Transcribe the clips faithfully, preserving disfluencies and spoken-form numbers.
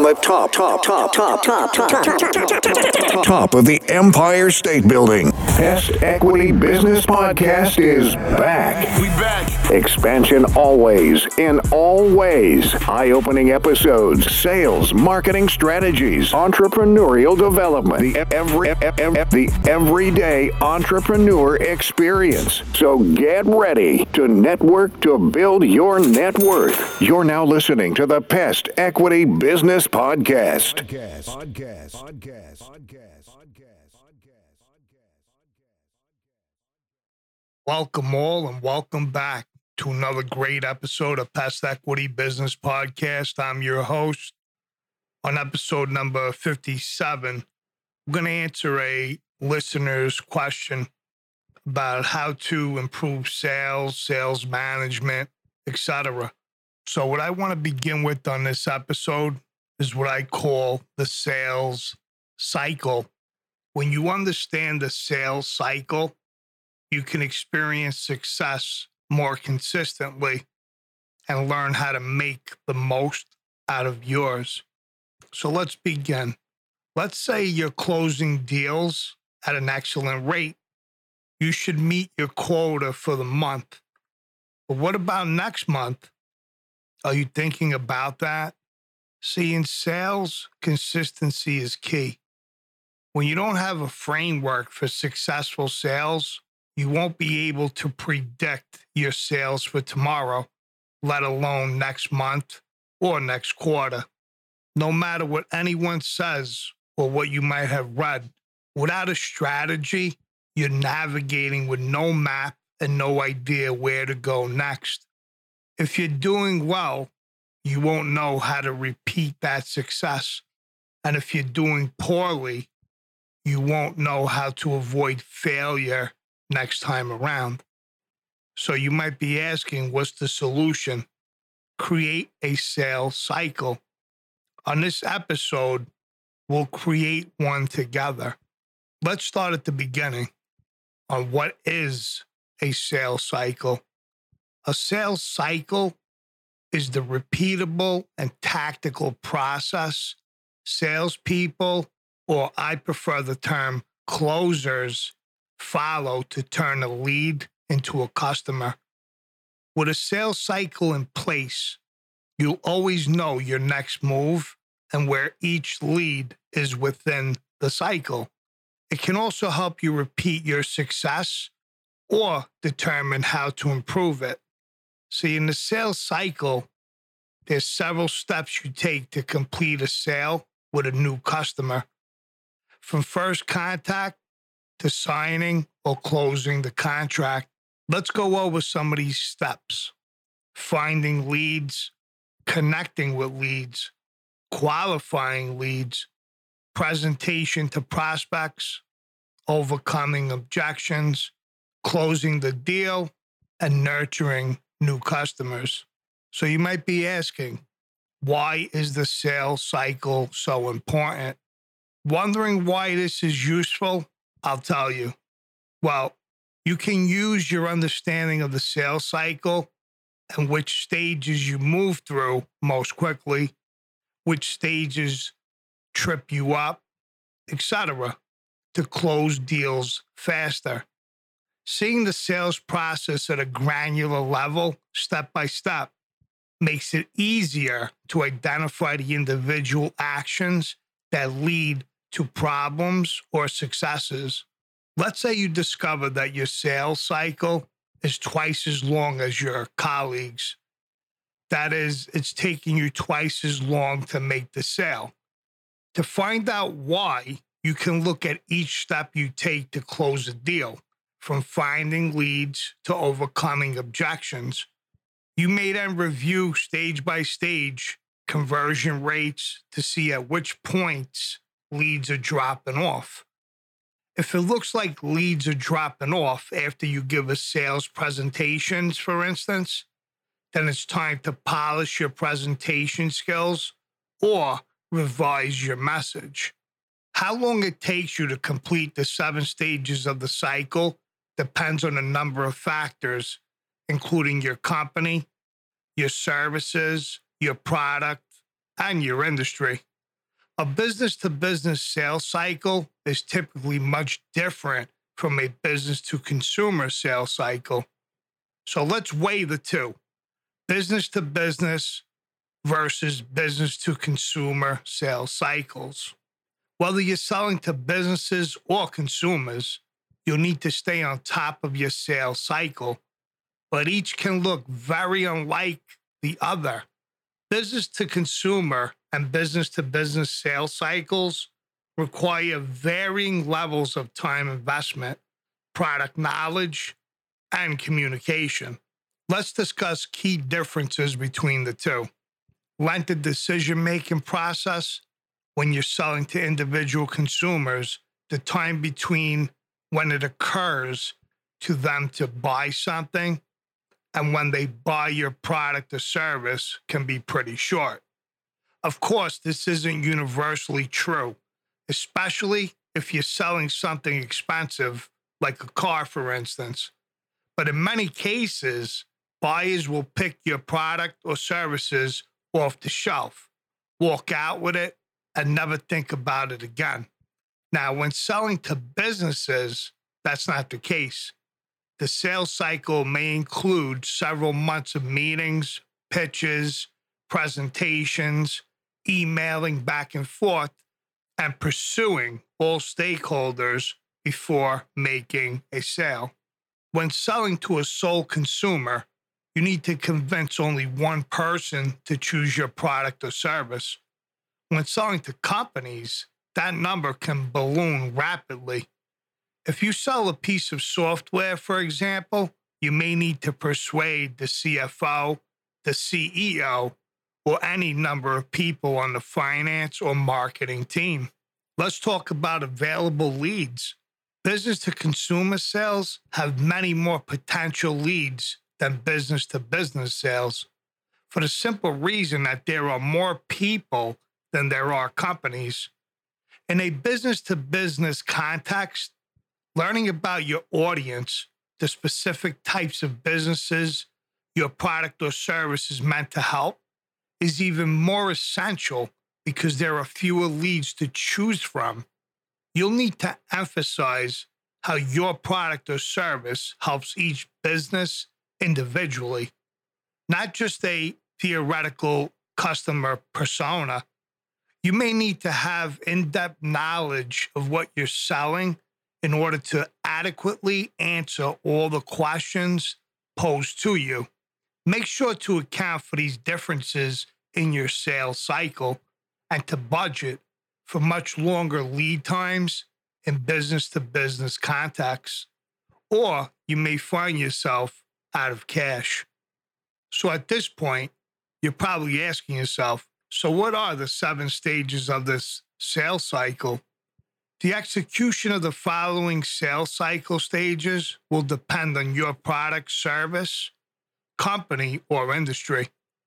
the top, top, top, top, top, top, top, top, top of the Empire State Building. Pest Equity Business Podcast is back. We back. Expansion always, in all ways. Eye-opening episodes, sales, marketing strategies, entrepreneurial development, the every, the everyday entrepreneur experience. So get ready to network to build your net worth. You're now listening to the Pest Equity Business Podcast. Podcast. Podcast. Podcast. Podcast. Welcome all and welcome back to another great episode of Pest Equity Business Podcast. I'm your host. On episode number fifty-seven, I'm going to answer a listener's question about how to improve sales, sales management, et cetera. So what I want to begin with on this episode is what I call the sales cycle. When you understand the sales cycle, you can experience success more consistently and learn how to make the most out of yours. So let's begin. Let's say you're closing deals at an excellent rate. You should meet your quota for the month. But what about next month? Are you thinking about that? See, in sales, consistency is key. When you don't have a framework for successful sales, you won't be able to predict your sales for tomorrow, let alone next month or next quarter. No matter what anyone says or what you might have read, without a strategy, you're navigating with no map and no idea where to go next. If you're doing well, you won't know how to repeat that success. And if you're doing poorly, you won't know how to avoid failure next time around. So you might be asking, what's the solution? Create a sales cycle. On this episode, we'll create one together. Let's start at the beginning on what is a sales cycle. A sales cycle is the repeatable and tactical process salespeople, or I prefer the term closers, follow to turn a lead into a customer. With a sales cycle in place, you'll always know your next move and where each lead is within the cycle. It can also help you repeat your success or determine how to improve it. See, in the sales cycle, there's several steps you take to complete a sale with a new customer. From first contact to signing or closing the contract. Let's go over some of these steps. Finding leads, connecting with leads, qualifying leads, presentation to prospects, overcoming objections, closing the deal, and nurturing new customers. So you might be asking, why is the sales cycle so important? Wondering why this is useful? I'll tell you. Well, you can use your understanding of the sales cycle and which stages you move through most quickly, which stages trip you up, et cetera, to close deals faster. Seeing the sales process at a granular level, step by step, makes it easier to identify the individual actions that lead to problems or successes. Let's say you discover that your sales cycle is twice as long as your colleagues. That is, it's taking you twice as long to make the sale. To find out why, you can look at each step you take to close a deal, from finding leads to overcoming objections. You may then review stage by stage conversion rates to see at which points leads are dropping off. If it looks like leads are dropping off after you give a sales presentations, for instance, then it's time to polish your presentation skills or revise your message. How long it takes you to complete the seven stages of the cycle depends on a number of factors, including your company, your services, your product, and your industry. A business-to-business sales cycle is typically much different from a business-to-consumer sales cycle. So let's weigh the two. Business-to-business versus business-to-consumer sales cycles. Whether you're selling to businesses or consumers, you'll need to stay on top of your sales cycle, but each can look very unlike the other. Business-to-consumer and business-to-business sales cycles require varying levels of time investment, product knowledge, and communication. Let's discuss key differences between the two. Length of decision-making process. When you're selling to individual consumers, the time between when it occurs to them to buy something and when they buy your product or service can be pretty short. Of course, this isn't universally true, especially if you're selling something expensive, like a car, for instance. But in many cases, buyers will pick your product or services off the shelf, walk out with it, and never think about it again. Now, when selling to businesses, that's not the case. The sales cycle may include several months of meetings, pitches, presentations, emailing back and forth, and pursuing all stakeholders before making a sale. When selling to a sole consumer, you need to convince only one person to choose your product or service. When selling to companies, that number can balloon rapidly. If you sell a piece of software, for example, you may need to persuade the C F O, the C E O, or any number of people on the finance or marketing team. Let's talk about available leads. Business-to-consumer sales have many more potential leads than business-to-business sales, for the simple reason that there are more people than there are companies. In a business-to-business context, learning about your audience, the specific types of businesses your product or service is meant to help, is even more essential because there are fewer leads to choose from. You'll need to emphasize how your product or service helps each business individually, not just a theoretical customer persona. You may need to have in-depth knowledge of what you're selling in order to adequately answer all the questions posed to you. Make sure to account for these differences in your sales cycle and to budget for much longer lead times in business-to-business contexts, or you may find yourself out of cash. So at this point, you're probably asking yourself, so what are the seven stages of this sales cycle? The execution of the following sales cycle stages will depend on your product, service, company, or industry.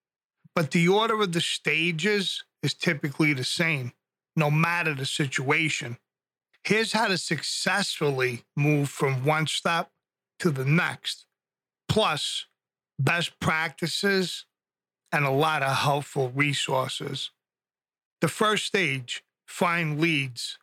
But the order of the stages is typically the same, no matter the situation. Here's how to successfully move from one step to the next, plus best practices and a lot of helpful resources. The first stage, find leads.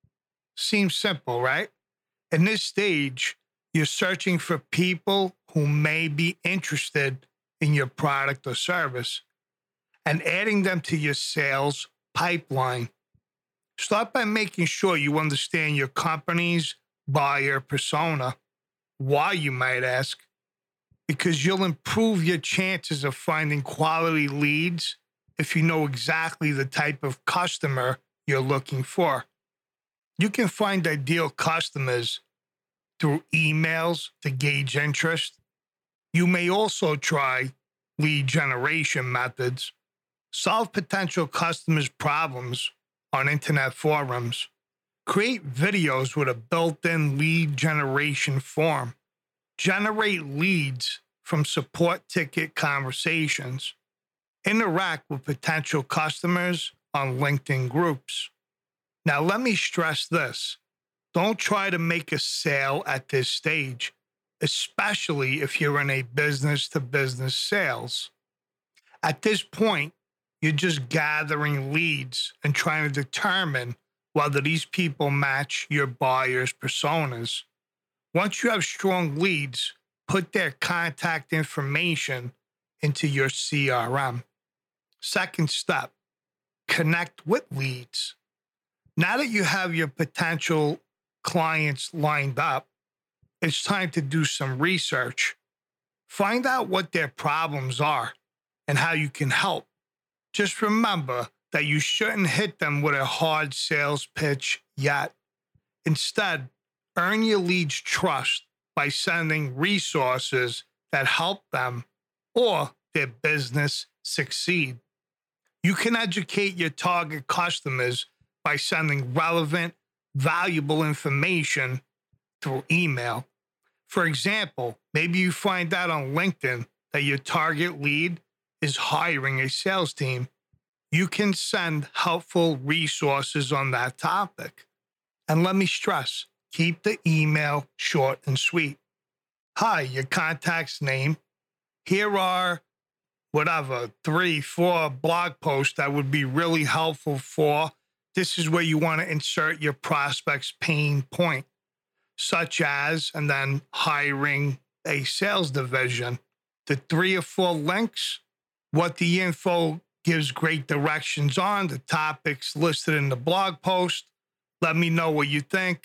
Seems simple, right? In this stage, you're searching for people who may be interested in your product or service and adding them to your sales pipeline. Start by making sure you understand your company's buyer persona. Why, you might ask? Because you'll improve your chances of finding quality leads if you know exactly the type of customer you're looking for. You can find ideal customers through emails to gauge interest. You may also try lead generation methods. Solve potential customers' problems on internet forums. Create videos with a built-in lead generation form. Generate leads from support ticket conversations. Interact with potential customers on LinkedIn groups. Now, let me stress this. Don't try to make a sale at this stage, especially if you're in a business-to-business sales. At this point, You're just gathering leads and trying to determine whether these people match your buyer's personas. Once you have strong leads, put their contact information into your C R M. Second step, connect with leads. Now that you have your potential clients lined up, it's time to do some research. Find out what their problems are and how you can help. Just remember that you shouldn't hit them with a hard sales pitch yet. Instead, earn your leads' trust by sending resources that help them or their business succeed. You can educate your target customers by sending relevant, valuable information through email. For example, maybe you find out on LinkedIn that your target lead is hiring a sales team. You can send helpful resources on that topic. And let me stress, keep the email short and sweet. Hi, your contact's name. Here are whatever, three, four blog posts that would be really helpful for. This is where you want to insert your prospect's pain point, such as, and then hiring a sales division. The three or four links, what the info gives great directions on, the topics listed in the blog post. Let me know what you think.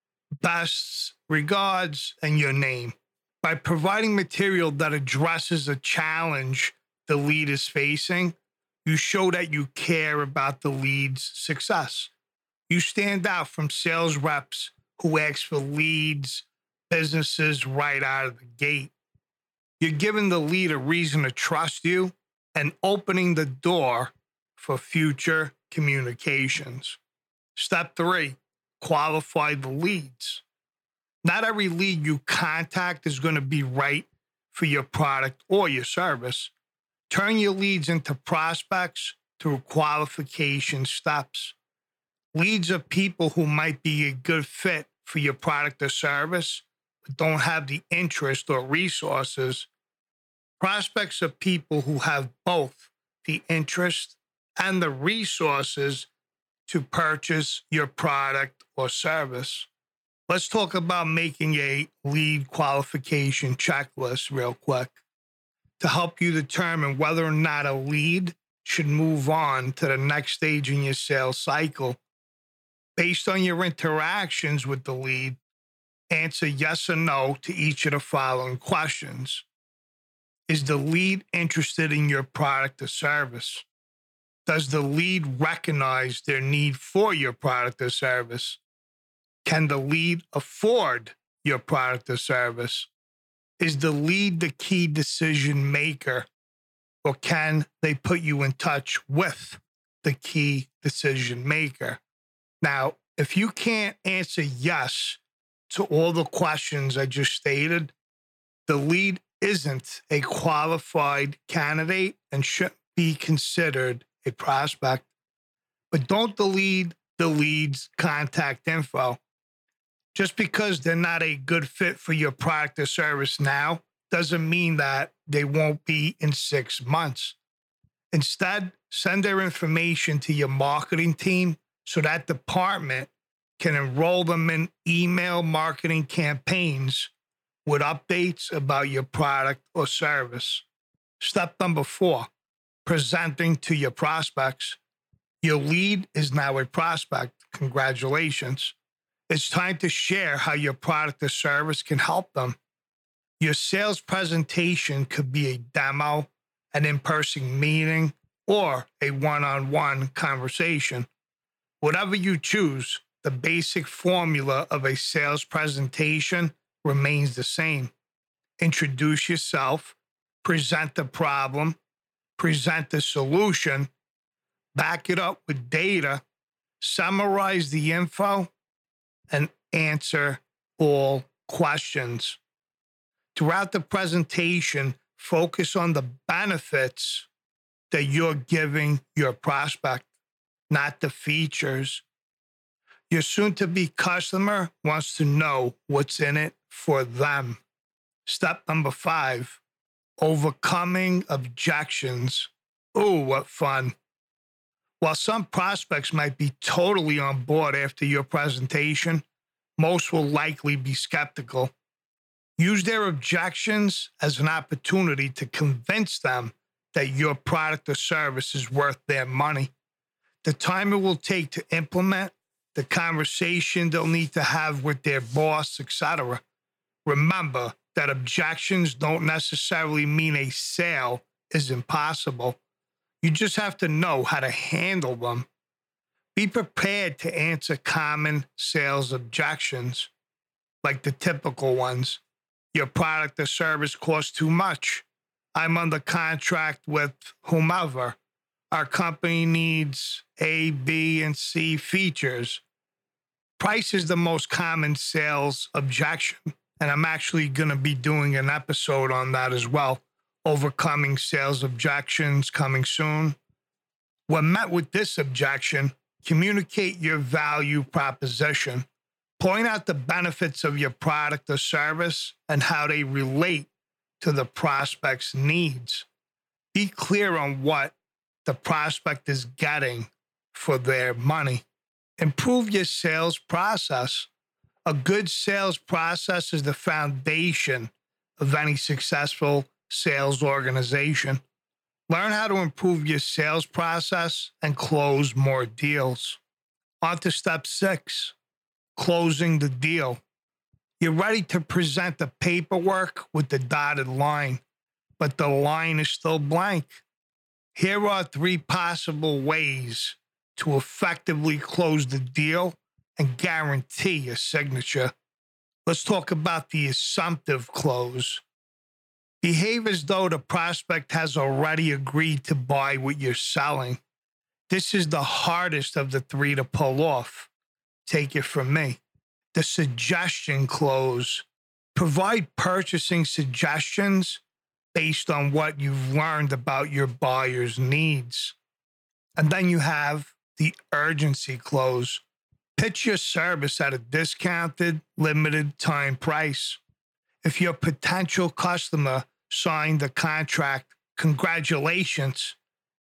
Best regards, and your name. By providing material that addresses a challenge the lead is facing, you show that you care about the lead's success. You stand out from sales reps who ask for leads, businesses right out of the gate. You're giving the lead a reason to trust you and opening the door for future communications. Step three, qualify the leads. Not every lead you contact is going to be right for your product or your service. Turn your leads into prospects through qualification steps. Leads are people who might be a good fit for your product or service, but don't have the interest or resources. Prospects are people who have both the interest and the resources to purchase your product or service. Let's talk about making a lead qualification checklist real quick to help you determine whether or not a lead should move on to the next stage in your sales cycle. Based on your interactions with the lead, answer yes or no to each of the following questions. Is the lead interested in your product or service? Does the lead recognize their need for your product or service? Can the lead afford your product or service? Is the lead the key decision maker, or can they put you in touch with the key decision maker? Now, if you can't answer yes to all the questions I just stated, the lead isn't a qualified candidate and shouldn't be considered a prospect. But don't delete the lead's contact info. Just because they're not a good fit for your product or service now doesn't mean that they won't be in six months. Instead, send their information to your marketing team so that department can enroll them in email marketing campaigns with updates about your product or service. Step number four, presenting to your prospects. Your lead is now a prospect. Congratulations. It's time to share how your product or service can help them. Your sales presentation could be a demo, an in-person meeting, or a one-on-one conversation. Whatever you choose, the basic formula of a sales presentation remains the same. Introduce yourself, present the problem, present the solution, back it up with data, summarize the info, and answer all questions. Throughout the presentation, focus on the benefits that you're giving your prospect, not the features. Your soon-to-be customer wants to know what's in it for them. Step number five, overcoming objections. Ooh, what fun. While some prospects might be totally on board after your presentation, most will likely be skeptical. Use their objections as an opportunity to convince them that your product or service is worth their money. The time it will take to implement, the conversation they'll need to have with their boss, et cetera. Remember that objections don't necessarily mean a sale is impossible. You just have to know how to handle them. Be prepared to answer common sales objections, like the typical ones. Your product or service costs too much. I'm under contract with whomever. Our company needs A, B, and C features. Price is the most common sales objection, and I'm actually going to be doing an episode on that as well. Overcoming sales objections, coming soon. When met with this objection, communicate your value proposition. Point out the benefits of your product or service and how they relate to the prospect's needs. Be clear on what the prospect is getting for their money. Improve your sales process. A good sales process is the foundation of any successful sales organization. Learn how to improve your sales process and close more deals. On to step six, closing the deal. You're ready to present the paperwork with the dotted line, but the line is still blank. Here are three possible ways to effectively close the deal and guarantee a signature. Let's talk about the assumptive close. Behave as though the prospect has already agreed to buy what you're selling. This is the hardest of the three to pull off. Take it from me. The suggestion close. Provide purchasing suggestions based on what you've learned about your buyer's needs. And then you have the urgency close. Pitch your service at a discounted, limited time price. If your potential customer signed the contract, congratulations.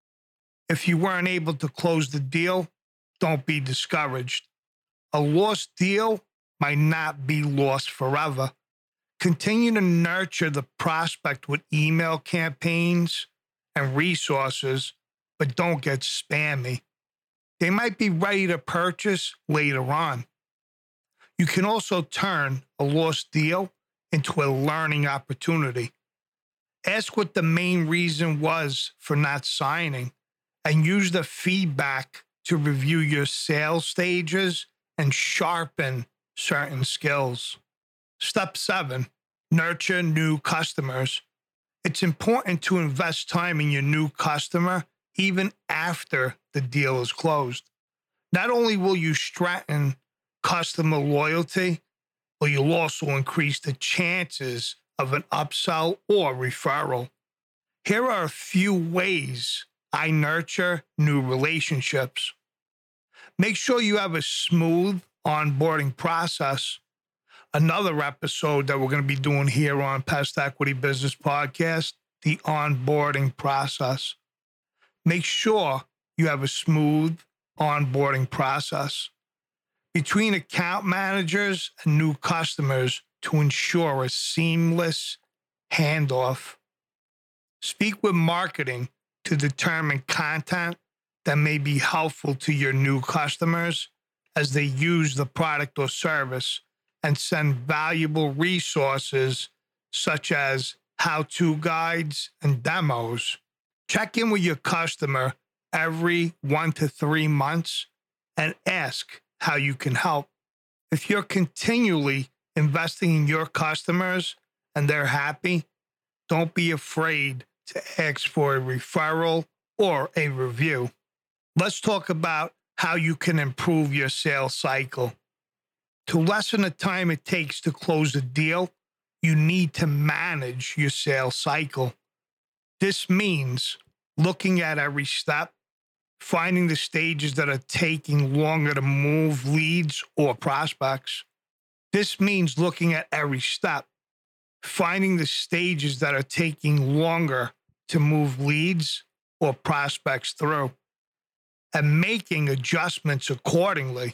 If you weren't able to close the deal, don't be discouraged. A lost deal might not be lost forever. Continue to nurture the prospect with email campaigns and resources, but don't get spammy. They might be ready to purchase later on. You can also turn a lost deal into a learning opportunity. Ask what the main reason was for not signing and use the feedback to review your sales stages and sharpen certain skills. Step seven, nurture new customers. It's important to invest time in your new customer even after the deal is closed. Not only will you strengthen customer loyalty, but you'll also increase the chances of an upsell or referral. Here are a few ways I nurture new relationships. Make sure you have a smooth onboarding process. Another episode that we're going to be doing here on Pest Equity Business Podcast, the onboarding process. Make sure you have a smooth onboarding process between account managers and new customers to ensure a seamless handoff. Speak with marketing to determine content that may be helpful to your new customers as they use the product or service, and send valuable resources such as how-to guides and demos. Check in with your customer every one to three months and ask how you can help. If you're continually investing in your customers and they're happy, don't be afraid to ask for a referral or a review. Let's talk about how you can improve your sales cycle. To lessen the time it takes to close a deal, you need to manage your sales cycle. This means looking at every step, finding the stages that are taking longer to move leads or prospects. This means looking at every step, finding the stages that are taking longer to move leads or prospects through, and making adjustments accordingly.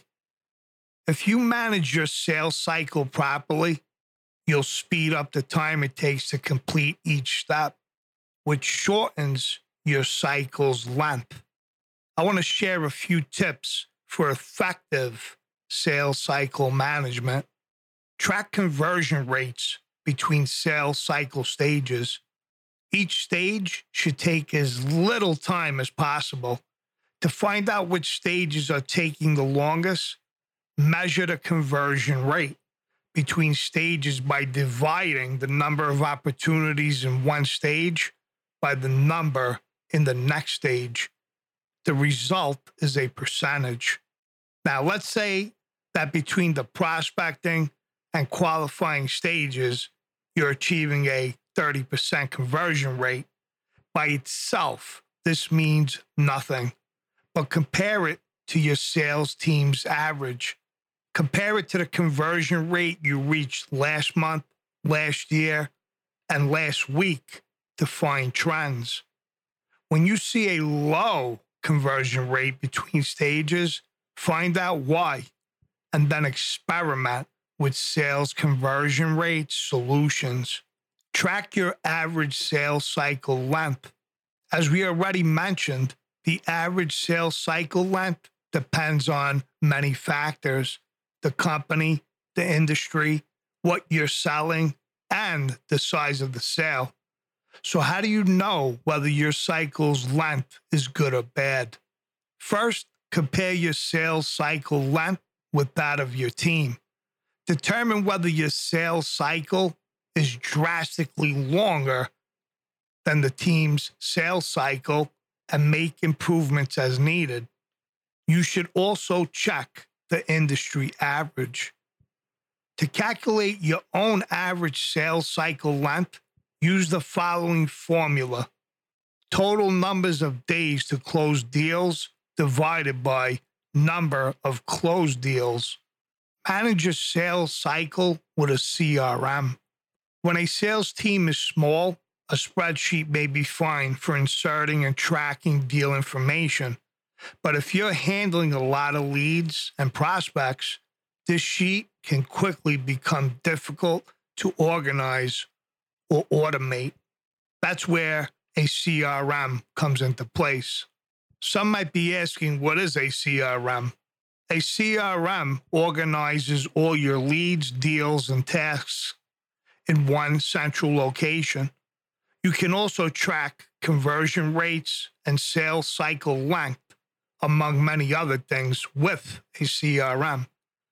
If you manage your sales cycle properly, you'll speed up the time it takes to complete each step, which shortens your cycle's length. I want to share a few tips for effective sales cycle management. Track conversion rates between sales cycle stages. Each stage should take as little time as possible. To find out which stages are taking the longest, measure the conversion rate between stages by dividing the number of opportunities in one stage by the number in the next stage. The result is a percentage. Now, let's say that between the prospecting and qualifying stages, you're achieving a thirty percent conversion rate. By itself, this means nothing. But compare it to your sales team's average. Compare it to the conversion rate you reached last month, last year, and last week to find trends. When you see a low conversion rate between stages, find out why, and then experiment with sales conversion rate solutions. Track your average sales cycle length. As we already mentioned, the average sales cycle length depends on many factors: the company, the industry, what you're selling, and the size of the sale. So how do you know whether your cycle's length is good or bad? First, compare your sales cycle length with that of your team. Determine whether your sales cycle is drastically longer than the team's sales cycle and make improvements as needed. You should also check the industry average. To calculate your own average sales cycle length, use the following formula: total numbers of days to close deals divided by number of closed deals. Manage your sales cycle with a C R M. When a sales team is small, a spreadsheet may be fine for inserting and tracking deal information. But if you're handling a lot of leads and prospects, this sheet can quickly become difficult to organize or automate. That's where a C R M comes into place. Some might be asking, what is a C R M? A C R M organizes all your leads, deals, and tasks in one central location. You can also track conversion rates and sales cycle length, among many other things, with a C R M.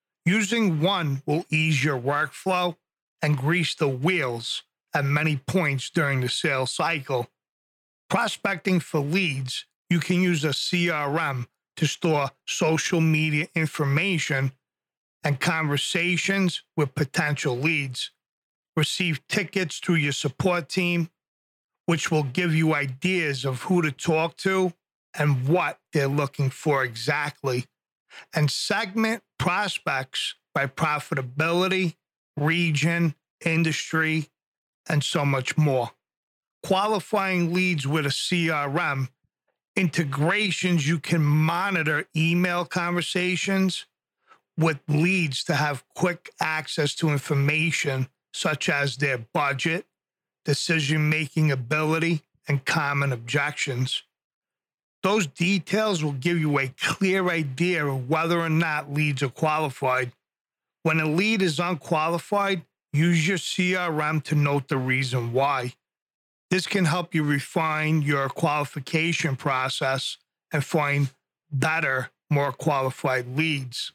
Using one will ease your workflow and grease the wheels at many points during the sales cycle. Prospecting for leads, you can use a C R M to store social media information and conversations with potential leads. Receive tickets through your support team, which will give you ideas of who to talk to and what they're looking for exactly. And segment prospects by profitability, region, industry, and so much more. Qualifying leads with a C R M. Integrations, you can monitor email conversations with leads to have quick access to information such as their budget, decision-making ability, and common objections. Those details will give you a clear idea of whether or not leads are qualified. When a lead is unqualified, use your C R M to note the reason why. This can help you refine your qualification process and find better, more qualified leads.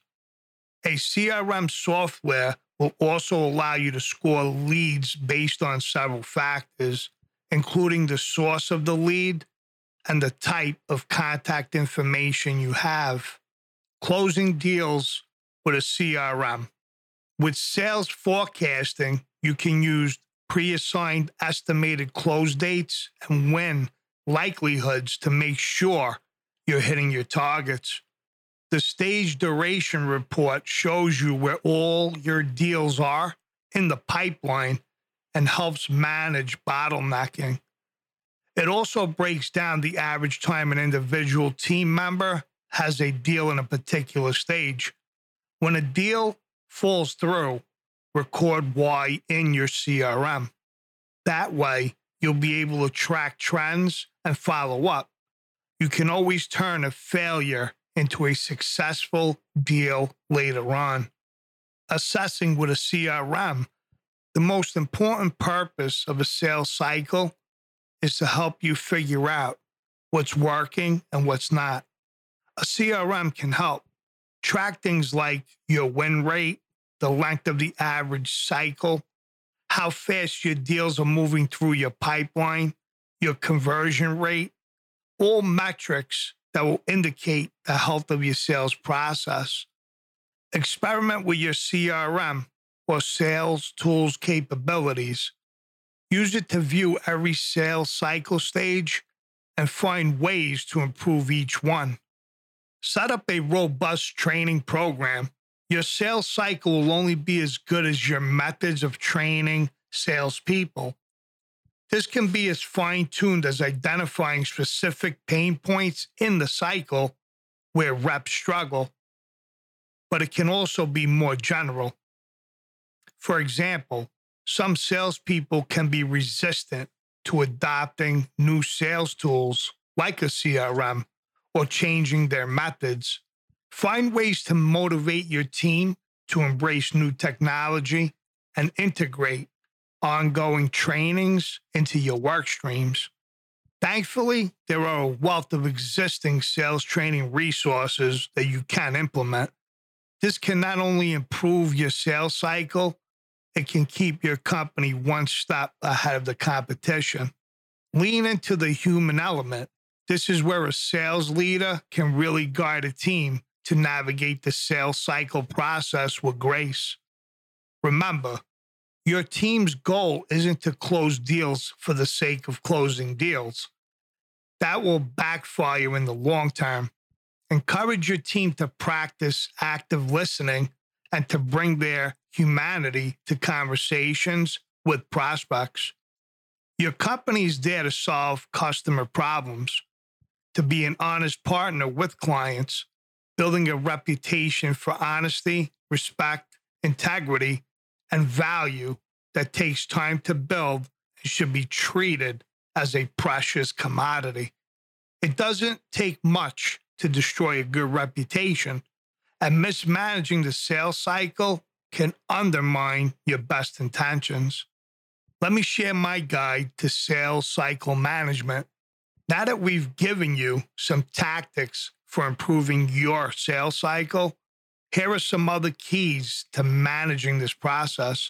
A C R M software will also allow you to score leads based on several factors, including the source of the lead and the type of contact information you have. Closing deals with a C R M. With sales forecasting, you can use pre-assigned estimated close dates and win likelihoods to make sure you're hitting your targets. The stage duration report shows you where all your deals are in the pipeline and helps manage bottlenecking. It also breaks down the average time an individual team member has a deal in a particular stage. When a deal falls through, record why in your C R M. That way, you'll be able to track trends and follow up. You can always turn a failure into a successful deal later on. Assessing with a C R M, the most important purpose of a sales cycle is to help you figure out what's working and what's not. A C R M can help track things like your win rate, the length of the average cycle, how fast your deals are moving through your pipeline, your conversion rate, all metrics that will indicate the health of your sales process. Experiment with your C R M or sales tools capabilities. Use it to view every sales cycle stage and find ways to improve each one. Set up a robust training program. Your sales cycle will only be as good as your methods of training salespeople. This can be as fine-tuned as identifying specific pain points in the cycle where reps struggle, but it can also be more general. For example, some salespeople can be resistant to adopting new sales tools like a C R M or changing their methods. Find ways to motivate your team to embrace new technology and integrate ongoing trainings into your work streams. Thankfully, there are a wealth of existing sales training resources that you can implement. This can not only improve your sales cycle, it can keep your company one step ahead of the competition. Lean into the human element. This is where a sales leader can really guide a team to navigate the sales cycle process with grace. Remember, your team's goal isn't to close deals for the sake of closing deals. That will backfire in the long term. Encourage your team to practice active listening and to bring their humanity to conversations with prospects. Your company is there to solve customer problems, to be an honest partner with clients, building a reputation for honesty, respect, integrity, and value that takes time to build and should be treated as a precious commodity. It doesn't take much to destroy a good reputation, and mismanaging the sales cycle can undermine your best intentions. Let me share my guide to sales cycle management. Now that we've given you some tactics for improving your sales cycle, here are some other keys to managing this process.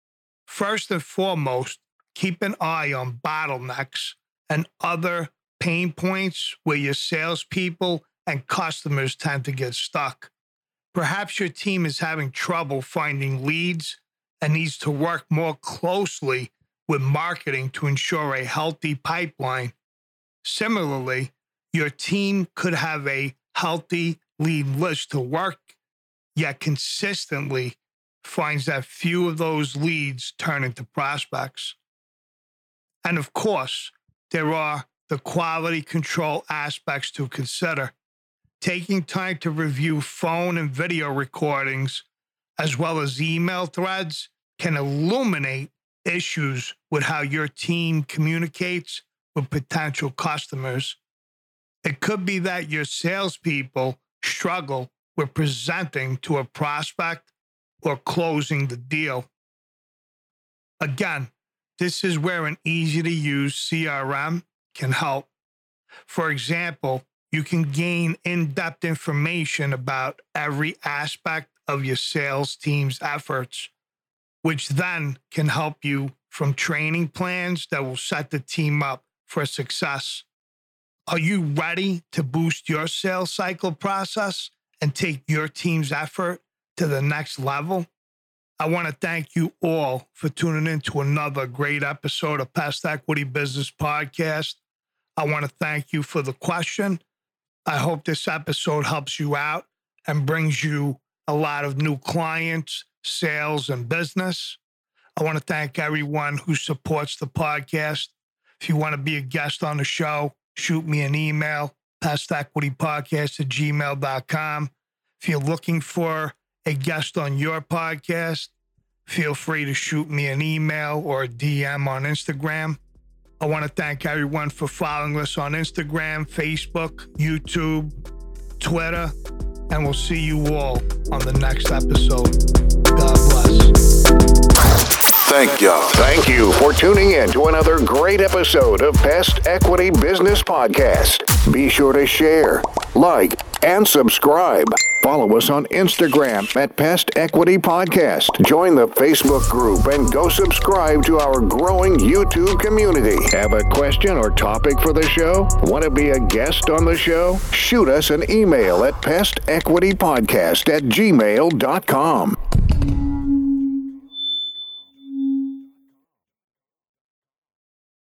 First and foremost, keep an eye on bottlenecks and other pain points where your salespeople and customers tend to get stuck. Perhaps your team is having trouble finding leads and needs to work more closely with marketing to ensure a healthy pipeline. Similarly, your team could have a healthy lead list to work, yet consistently finds that few of those leads turn into prospects. And of course, there are the quality control aspects to consider. Taking time to review phone and video recordings, as well as email threads, can illuminate issues with how your team communicates with potential customers. It could be that your salespeople struggle with presenting to a prospect or closing the deal. Again, this is where an easy-to-use C R M can help. For example, you can gain in-depth information about every aspect of your sales team's efforts, which then can help you from training plans that will set the team up for success. Are you ready to boost your sales cycle process and take your team's effort to the next level? I want to thank you all for tuning in to another great episode of Pest Equity Business Podcast. I want to thank you for the question. I hope this episode helps you out and brings you a lot of new clients, sales, and business. I want to thank everyone who supports the podcast. If you want to be a guest on the show, shoot me an email, pest equity podcast at gmail dot com. If you're looking for a guest on your podcast, feel free to shoot me an email or a D M on Instagram. I want to thank everyone for following us on Instagram, Facebook, YouTube, Twitter, and we'll see you all on the next episode. God bless. Thank you. Thank you for tuning in to another great episode of Pest Equity Business Podcast. Be sure to share, like, and subscribe. Follow us on Instagram at Pest Equity Podcast. Join the Facebook group and go subscribe to our growing YouTube community. Have a question or topic for the show? Want to be a guest on the show? Shoot us an email at pest equity podcast at gmail dot com.